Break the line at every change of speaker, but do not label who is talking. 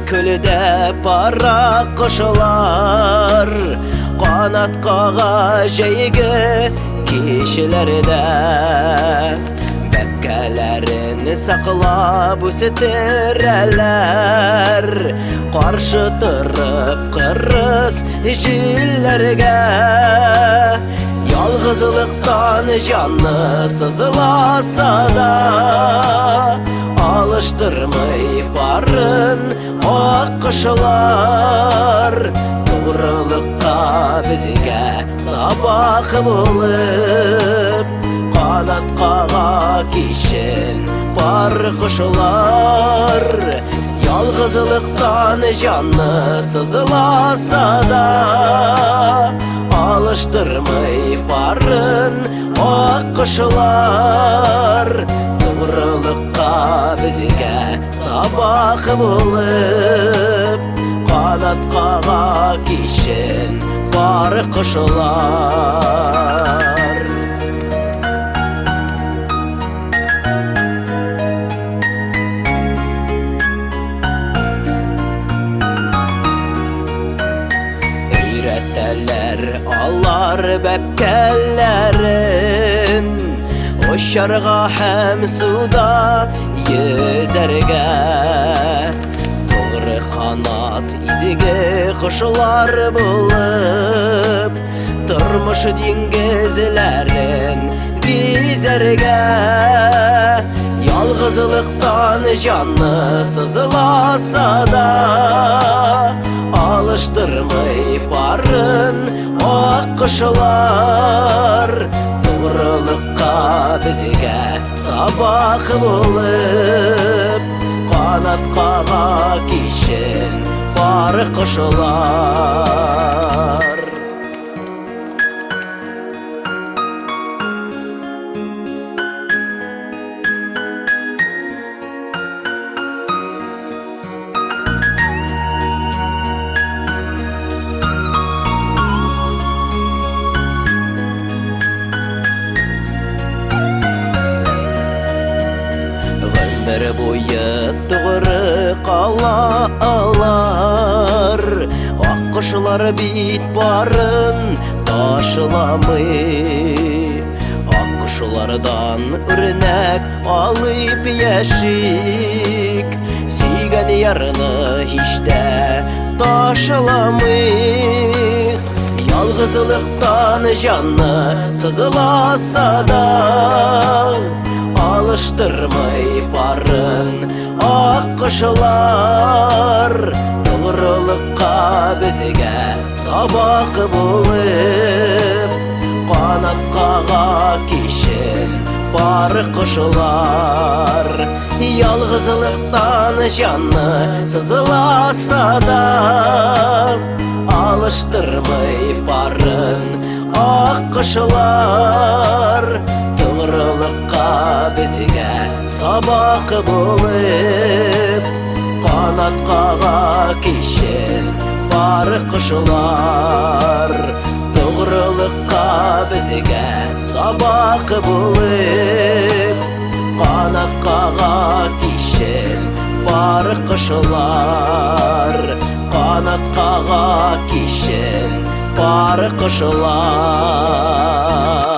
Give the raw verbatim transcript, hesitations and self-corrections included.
көлде бара құшылар, қанат қаға жайғы кешелерде. Бәпкәләрен сақлап үсетірәләр, қаршы тұрып қырыс жилләргә. Ялғызылықтан жаны сызыласа да, алыштырмай барын аққышылар. Тоғрылыққа бізге сабақ болып, қанат қаға кешен бар құшылар. Ялғызылықтан жаны сызыласа да, алыштырмай барын аққышылар. Тоғрылыққа бізге сабақ болып, қанат қаға кешен бар құшылар. Өйрәтәләр алар бәпкәләрен, ұшарға һәм суда езәргә. Тоғры қанат изге құшылар болып, тұрмыш диңгезләрен гизәргә. Ялғызылықтан жаны сызыласа да, алыштырмай барын аққышылар. Тоғрылыққа бізге сабақ болып, қанат қаға кешен бар құшылар. Бір бойы тұғыры қала алар, аққышылар бит барын ташыламай. Аққышылардан үрнәк алып яшик, сүйген ярыны һичтә ташыламай. Ялғызылықтан жаны сызыласа да, алыштырмай барын аққышылар. Тоғрылыққа бізге сабақ болып, қанат қаға кешен бар құшылар. Ялғызылықтан жаны сызыласа да, алыштырмай барын аққышылар. Тоғрылыққа бізге сабақ болып, қанат қаға кешен бар құшылар. Тоғрылыққа бізге сабақ болып, қанат қаға кешен бар құшылар. Қанат қаға кешен бар құшылар.